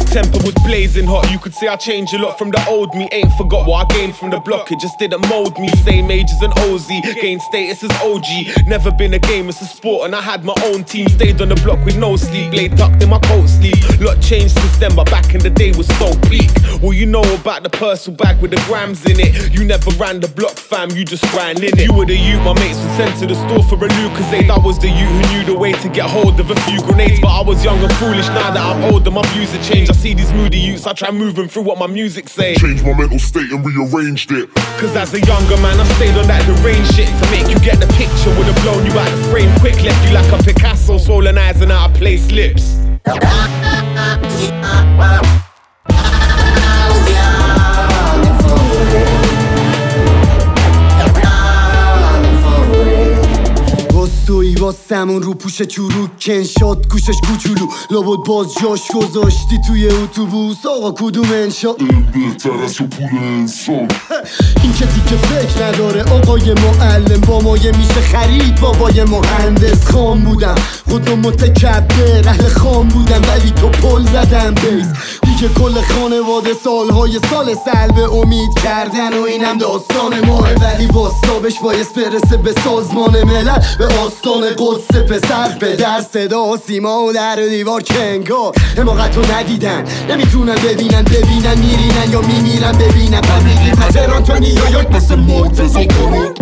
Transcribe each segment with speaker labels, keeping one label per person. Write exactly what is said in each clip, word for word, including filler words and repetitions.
Speaker 1: temper was blazing hot. You could say I changed a lot from the old me. Ain't forgot what I gained from the block, it just didn't mold me. Same age as an O Z, gained status as O G. Never been a game, it's a sport, and I had my own team. Stayed on the block with no sleep, blade tucked in my coat sleeve. Lot changed since then, but back in the day was so peak. Well, you know about the Purcell bag with the grams in it. You never ran the block, fam, you just ran in it. You were the youth my mates were sent to the store for a Lucasade. I was the youth who knew the way to get hold of a few grenades. But I was young and foolish, now that I'm older, my views have changed. I see these moody youths, I try moving through what my music say.
Speaker 2: Changed my mental state and rearranged it.
Speaker 1: Cause as a younger man, I stayed on that deranged shit. To make you get the picture, would've blown you out the frame quick. Left you like a Picasso, swollen eyes and out of place lips.
Speaker 3: توی واسمون رو پوش چروک کن شد گوشش کوچولو لابد باز جاش گذاشتی توی اتوبوس آقا کدوم انشا
Speaker 2: بهتر از پول انسان
Speaker 3: این که دیگه فکر نداره آقای معلم با مایه میشه خرید بابای مهندس خام بودم خودم متکبر اهل خام بودم ولی تو پل زدم بیس دیگه کل خانواده سالهای سال سلب امید کردن و اینم داستان ماه ولی باستابش باید برسه به سازمان ملل به آستان قدس پسر به در صدا و سیما و در دیوار کنگار حماقتو ندیدن نمیتونن ببینن ببینن میرینن یا میمیرن ببینن فهمیدی پتران تو نیویورک مثل مرتضی کنون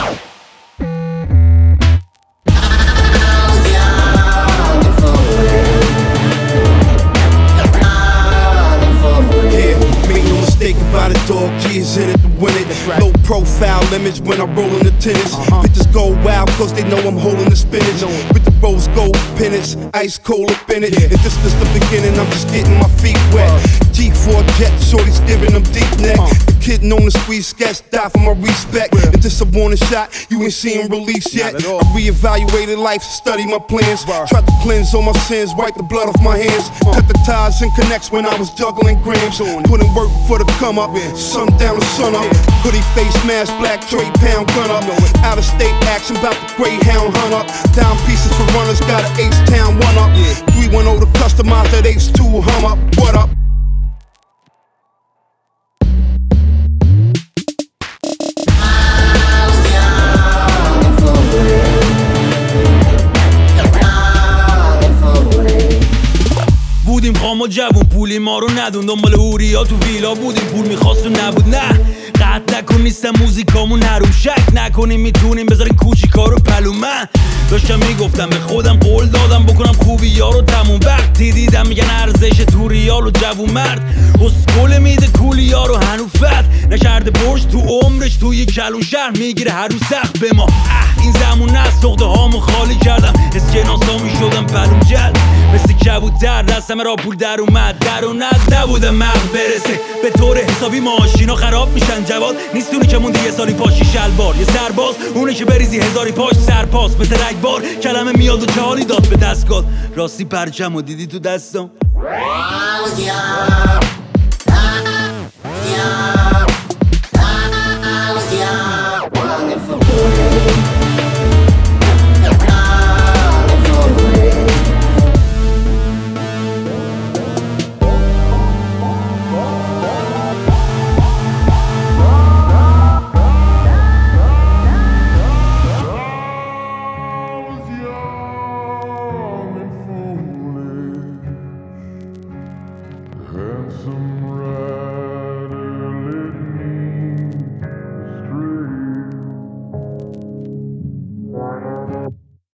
Speaker 4: About it, dog years in it to win it. Right. Low profile limits when I roll in the tennis. Uh-huh. Bitches go wild cause they know I'm holding the spinach. With the rose gold pennants, ice cold up in it. Yeah. If this is the beginning, I'm just getting my feet wet. Uh-huh. G four jet, shorty's giving them deep neck. Uh-huh. The kid known to squeeze sketch, die for my respect. Yeah. If this a warning shot, you ain't seen release yet. I reevaluated life, study my plans. Wow. Tried to cleanse all my sins, wipe the blood off my hands. Uh-huh. Cut the ties and connects when I was juggling grams. Putting work for the come up. Sun down to sun up. Hoodie face mask, black tray pound gun up. Out of state action, bout the Greyhound hunt up. Down pieces for runners, got an Ace Town one up. three one oh to customize that Ace two hum up. What up?
Speaker 5: بودیم خام و جوون پولی ما رو ندون دنبال هوریا تو ویلا بودیم پول میخواست و نبود نه قطع نکن نیستم موزیکامون حروم شک نکنیم میتونیم بذاریم کوچیکا رو پلو من داشتم میگفتم به خودم قول دادم بکنم خوبی یارو تموم وقتی دیدم میگن ارزش تو ریال و جوون مرد اسکول میده کولی یارو هنو فت نکرده برش تو عمرش توی کلون شهر میگیره هر رو سخت به ما اه این زمون نه سخته هامو خالی کردم اسکناسا میشدم پلوم جلد مثل کبوتر دستم را پول در اومد در و ند نبودم مغز برسه به طور حسابی ماشینا خراب میشن جواد نیستونی که موندی یه سالی پاشی شلوار یه سرباز اونه که بریزی هزاری پاش سرپاس مثل رگبار کلمه میاد و چالی داد به دستگاه راستی پرچم و دیدی تو دستم
Speaker 3: Yeah.